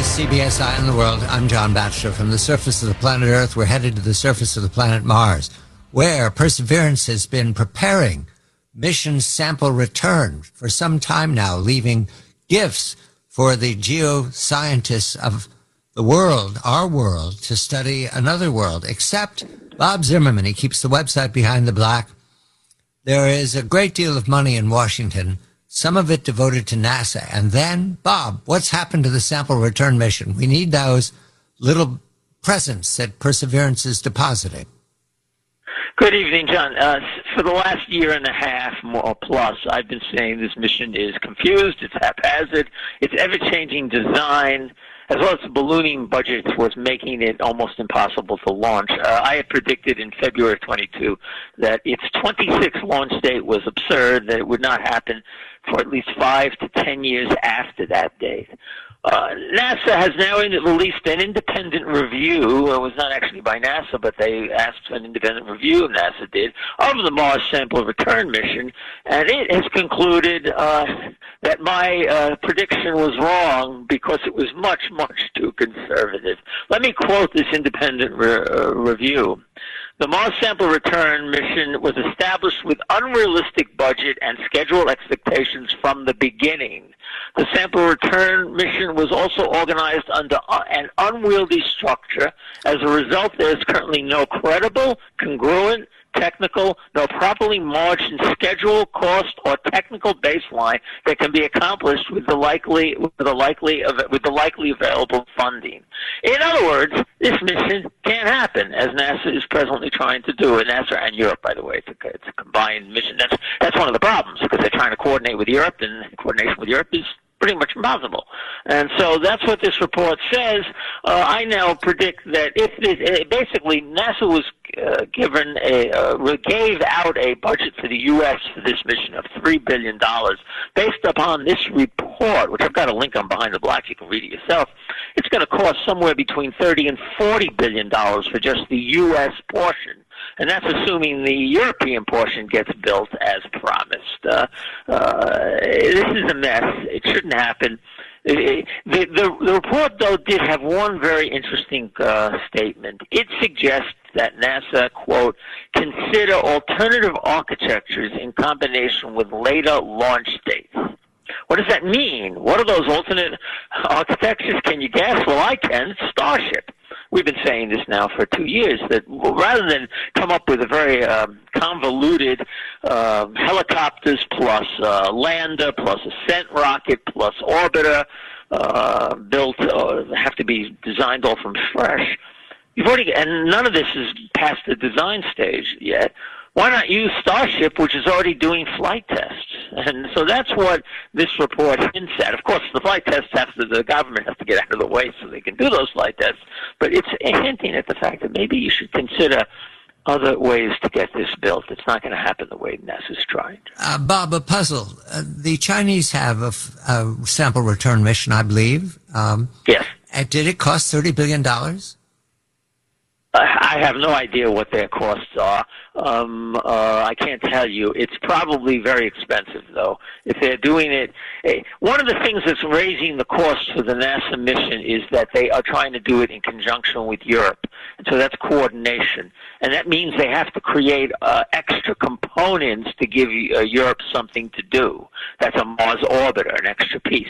is CBS Eye on the World. I'm John Batchelor. From the surface of the planet Earth, we're headed to the surface of the planet Mars, where Perseverance has been preparing mission sample return for some time now, leaving gifts for the geoscientists of the world, our world, to study another world, except Bob Zimmerman. He keeps the website Behind the Black. There is a great deal of money in Washington, some of it devoted to NASA. And then, Bob, what's happened to the sample return mission? We need those little presents that Perseverance is depositing. Good evening, John. For the last year and a half or plus, I've been saying this mission is confused, it's haphazard, it's ever-changing design, as well as the ballooning budgets was making it almost impossible to launch. I had predicted in February of 22 that its 26th launch date was absurd, that it would not happen for at least 5 to 10 years after that date. NASA has now released an independent review. It was not actually by NASA, but they asked for an independent review, NASA did, of the Mars sample return mission, and it has concluded that my prediction was wrong because it was much, much too conservative. Let me quote this independent review. The Mars sample return mission was established with unrealistic budget and schedule expectations from the beginning. The sample return mission was also organized under an unwieldy structure. As a result, there is currently no credible, congruent, technical, nor properly margined schedule, cost, or technical baseline that can be accomplished with the likely available funding. In other words, this mission can't happen, as NASA is presently trying to do. And NASA and Europe, by the way, it's a combined mission. That's one of the problems, because they're trying to coordinate with Europe, and coordination with Europe is pretty much impossible. And so that's what this report says. I now predict that basically NASA was gave out a budget for the U.S. for this mission of $3 billion. Based upon this report, which I've got a link on Behind the Black, you can read it yourself, it's going to cost somewhere between $30 and $40 billion for just the U.S. portion. And that's assuming the European portion gets built as promised. This is a mess. It shouldn't happen. The report, though, did have one very interesting statement. It suggests that NASA, quote, consider alternative architectures in combination with later launch dates. What does that mean? What are those alternate architectures? Can you guess? Well, I can. Starship. We've been saying this now for 2 years, that rather than come up with a very convoluted helicopters plus lander plus ascent rocket plus orbiter built, have to be designed all from fresh. And none of this is past the design stage yet. Why not use Starship, which is already doing flight tests? And so that's what this report hints at. Of course, the flight tests the government has to get out of the way so they can do those flight tests. But it's hinting at the fact that maybe you should consider other ways to get this built. It's not going to happen the way NASA's trying. Bob, a puzzle. The Chinese have a sample return mission, I believe. Yes. Did it cost $30 billion? I have no idea what their costs are. I can't tell you. It's probably very expensive, though. If they're doing it, one of the things that's raising the cost for the NASA mission is that they are trying to do it in conjunction with Europe. And so that's coordination. And that means they have to create extra components to give Europe something to do. That's a Mars orbiter, an extra piece.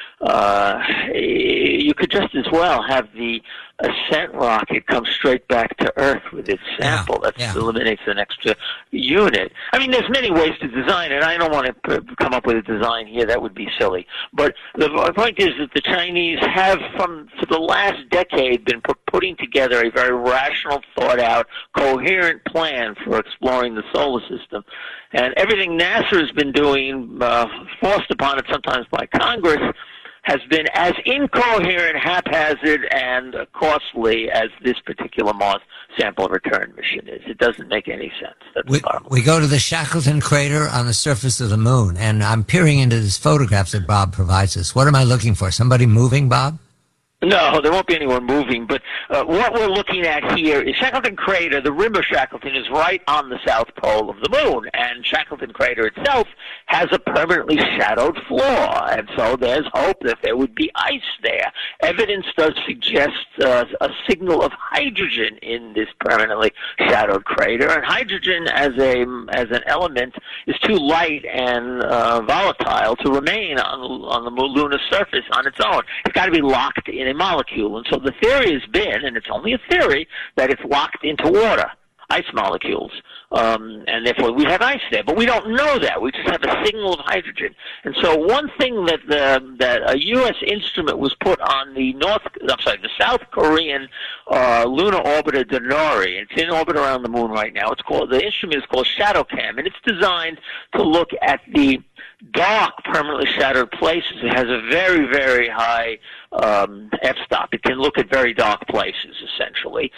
You could just as well have the ascent rocket come straight back to Earth with its sample. That eliminates an extra unit. I mean, there's many ways to design it. I don't want to come up with a design here. That would be silly. But the point is that the Chinese have, for the last decade, been putting together a very rational, thought-out, coherent plan for exploring the solar system. And everything NASA has been doing, forced upon it sometimes by Congress, has been as incoherent, haphazard, and costly as this particular Mars sample return mission is. It doesn't make any sense. That's we go to the Shackleton crater on the surface of the moon, and I'm peering into these photographs that Bob provides us. What am I looking for? Somebody moving, Bob? No, there won't be anyone moving. But what we're looking at here is Shackleton Crater. The rim of Shackleton is right on the south pole of the moon, and Shackleton Crater itself has a permanently shadowed floor, and so there's hope that there would be ice there. Evidence does suggest a signal of hydrogen in this permanently shadowed crater, and hydrogen as an element is too light and volatile to remain on the lunar surface on its own. It's got to be locked in a molecule, and so the theory has been, and it's only a theory, that it's locked into water, ice molecules, and therefore we have ice there. But we don't know that. We just have a signal of hydrogen. And so one thing that a U.S. instrument was put on the South Korean lunar orbiter Denori. It's in orbit around the moon right now. The instrument is called ShadowCam, and it's designed to look at the dark, permanently shadowed places. It has a very, very high f-stop. It can look at very dark places, essentially.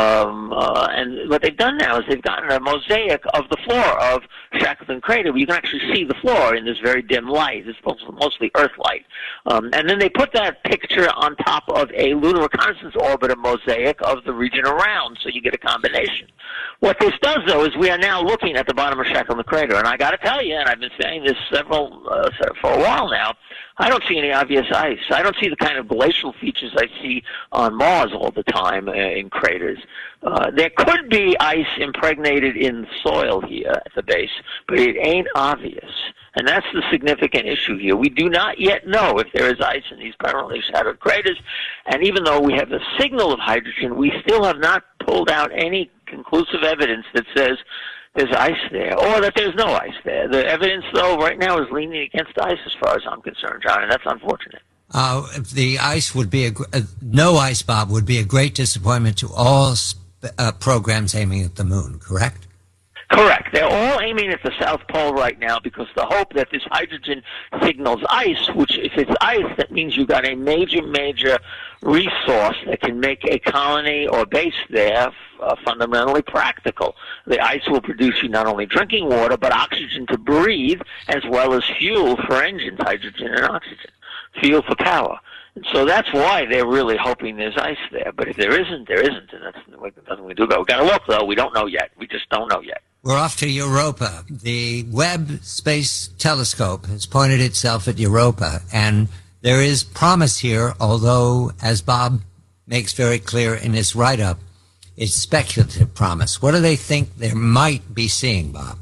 And what they've done now is they've gotten a mosaic of the floor of Shackleton Crater, where you can actually see the floor in this very dim light. It's mostly Earth light. And then they put that picture on top of a lunar reconnaissance orbiter mosaic of the region around, so you get a combination. What this does, though, is we are now looking at the bottom of Shackleton Crater, and I got to tell you, and I've been saying this for a while now, I don't see any obvious ice. I don't see the kind of glacial features I see on Mars all the time in craters. There could be ice impregnated in the soil here at the base, but it ain't obvious. And that's the significant issue here. We do not yet know if there is ice in these permanently shadowed craters, and even though we have the signal of hydrogen, we still have not pulled out any conclusive evidence that says there's ice there, or that there's no ice there. The evidence, though, right now is leaning against ice as far as I'm concerned, John, and that's unfortunate. The ice would be no ice, Bob, would be a great disappointment to all programs aiming at the moon, correct? Correct. They're all aiming at the South Pole right now because the hope that this hydrogen signals ice, which if it's ice, that means you've got a major resource that can make a colony or base there fundamentally practical. The ice will produce you not only drinking water, but oxygen to breathe, as well as fuel for engines, hydrogen and oxygen, fuel for power. And so that's why they're really hoping there's ice there. But if there isn't, there isn't, and that's nothing we do. We've got to look, though. We don't know yet. We just don't know yet. We're off to Europa. The Webb Space Telescope has pointed itself at Europa, and there is promise here, although, as Bob makes very clear in his write-up, it's speculative promise. What do they think they might be seeing, Bob?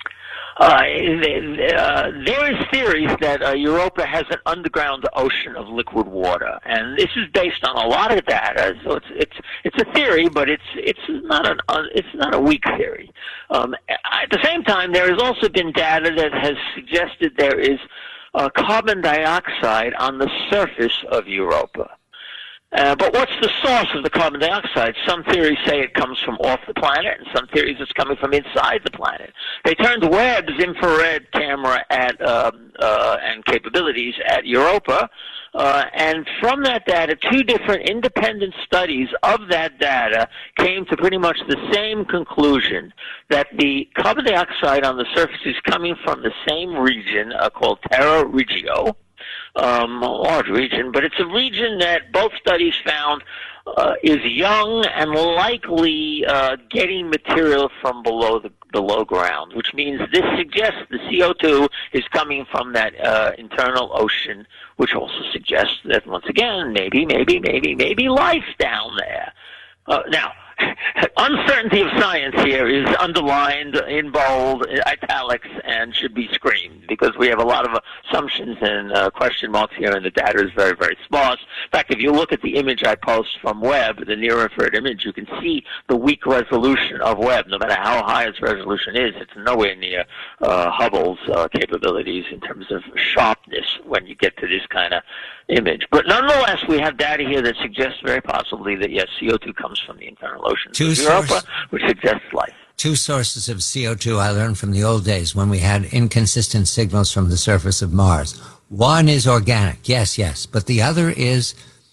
There is theories that Europa has an underground ocean of liquid water, and this is based on a lot of data. So it's a theory, but it's not a weak theory. At the same time, there has also been data that has suggested there is carbon dioxide on the surface of Europa. But what's the source of the carbon dioxide? Some theories say it comes from off the planet, and some theories it's coming from inside the planet. They turned Webb's infrared camera at and capabilities at Europa, and from that data, two different independent studies of that data came to pretty much the same conclusion, that the carbon dioxide on the surface is coming from the same region called Terra Regio, a large region, but it's a region that both studies found is young and likely getting material from below ground, which means this suggests the CO2 is coming from that internal ocean, which also suggests that, once again, maybe life down there. Now, uncertainty of science here is underlined in bold, italics, and should be screamed, because we have a lot of assumptions and question marks here, and the data is very, very sparse. In fact, if you look at the image I post from Webb, the near-infrared image, you can see the weak resolution of Webb. No matter how high its resolution is, it's nowhere near Hubble's capabilities in terms of sharpness when you get to this kind of image. But nonetheless, we have data here that suggests very possibly that, yes, CO2 comes from the internal ocean of Europa, which suggests life. Two sources of CO2 I learned from the old days when we had inconsistent signals from the surface of Mars. One is organic, yes, but the other is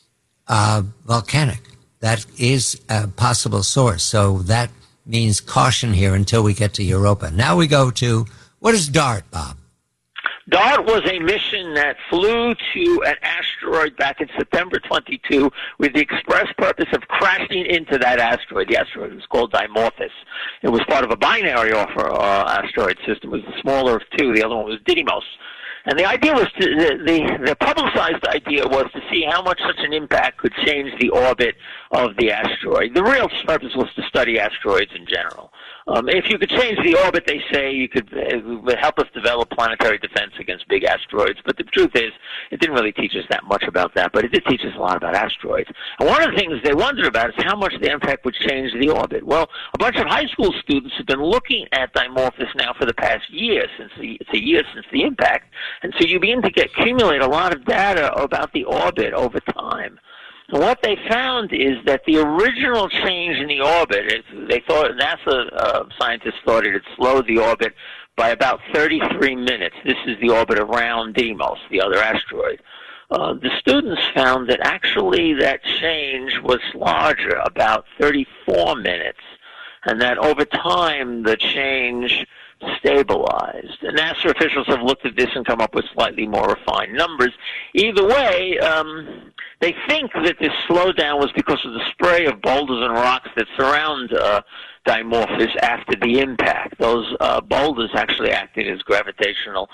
volcanic. That is a possible source, so that means caution here until we get to Europa. Now we go to, what is DART, Bob? DART was a mission that flew to an asteroid asteroid back in September 22 with the express purpose of crashing into that asteroid. The asteroid was called Dimorphos. It was part of a binary asteroid system. It was the smaller of two. The other one was Didymos. And the idea was the publicized idea was to see how much such an impact could change the orbit of the asteroid. The real purpose was to study asteroids in general. If you could change the orbit, they say, it would help us develop planetary defense against big asteroids. But the truth is, it didn't really teach us that much about that, but it did teach us a lot about asteroids. And one of the things they wondered about is how much the impact would change the orbit. Well, a bunch of high school students have been looking at Dimorphos now for the past year, it's a year since the impact. And so you begin to accumulate a lot of data about the orbit over time. And what they found is that the original change in the orbit, NASA scientists thought it had slowed the orbit by about 33 minutes. This is the orbit around Didymos, the other asteroid. The students found that actually that change was larger, about 34 minutes, and that over time the change stabilized. And NASA officials have looked at this and come up with slightly more refined numbers. Either way, they think that this slowdown was because of the spray of boulders and rocks that surround Dimorphos after the impact. Those boulders actually acted as gravitational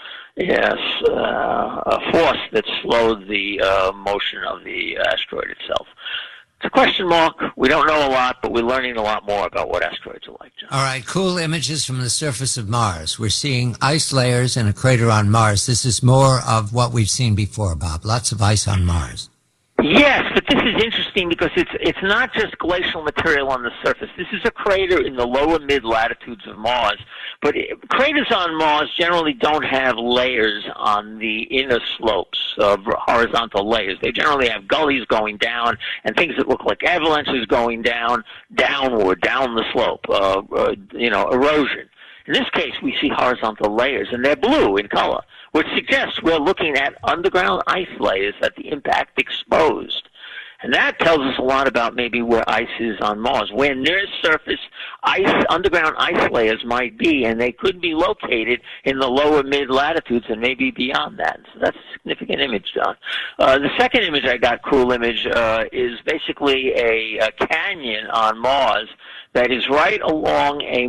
force that slowed the motion of the asteroid itself. It's a question mark. We don't know a lot, but we're learning a lot more about what asteroids are like, John. All right, cool images from the surface of Mars. We're seeing ice layers in a crater on Mars. This is more of what we've seen before, Bob. Lots of ice on Mars. Yes, but this is interesting because it's not just glacial material on the surface. This is a crater in the lower mid-latitudes of Mars. But craters on Mars generally don't have layers on the inner slopes of horizontal layers. They generally have gullies going down and things that look like avalanches going downward, down the slope, erosion. In this case, we see horizontal layers, and they're blue in color, which suggests we're looking at underground ice layers that the impact exposed. And that tells us a lot about maybe where ice is on Mars, where near-surface underground ice layers might be, and they could be located in the lower mid-latitudes and maybe beyond that. So that's a significant image, John. The second image I got, cool image, is basically a canyon on Mars that is right along a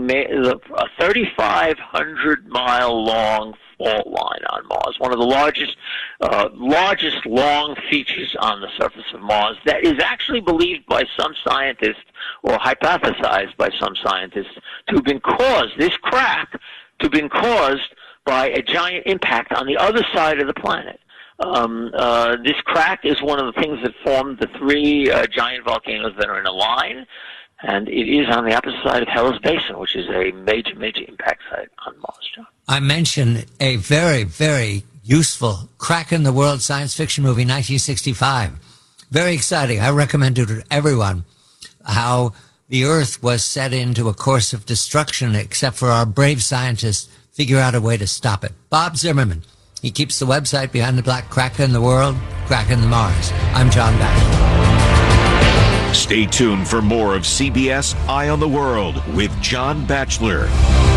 3,500-mile-long fault line on Mars, one of the largest long features on the surface of Mars that is actually believed by some scientists, or hypothesized by some scientists, to have been caused, this crack, to have been caused by a giant impact on the other side of the planet. This crack is one of the things that formed the three giant volcanoes that are in a line, and it is on the opposite side of Hellas Basin, which is a major, major impact site on Mars, John. I mentioned a very, very useful crack in the world science fiction movie, 1965. Very exciting. I recommend it to everyone. How the Earth was set into a course of destruction, except for our brave scientists figure out a way to stop it. Bob Zimmerman. He keeps the website Behind the Black Crack in the World, Crack in the Mars. I'm John Batchelor. Stay tuned for more of CBS Eye on the World with John Batchelor.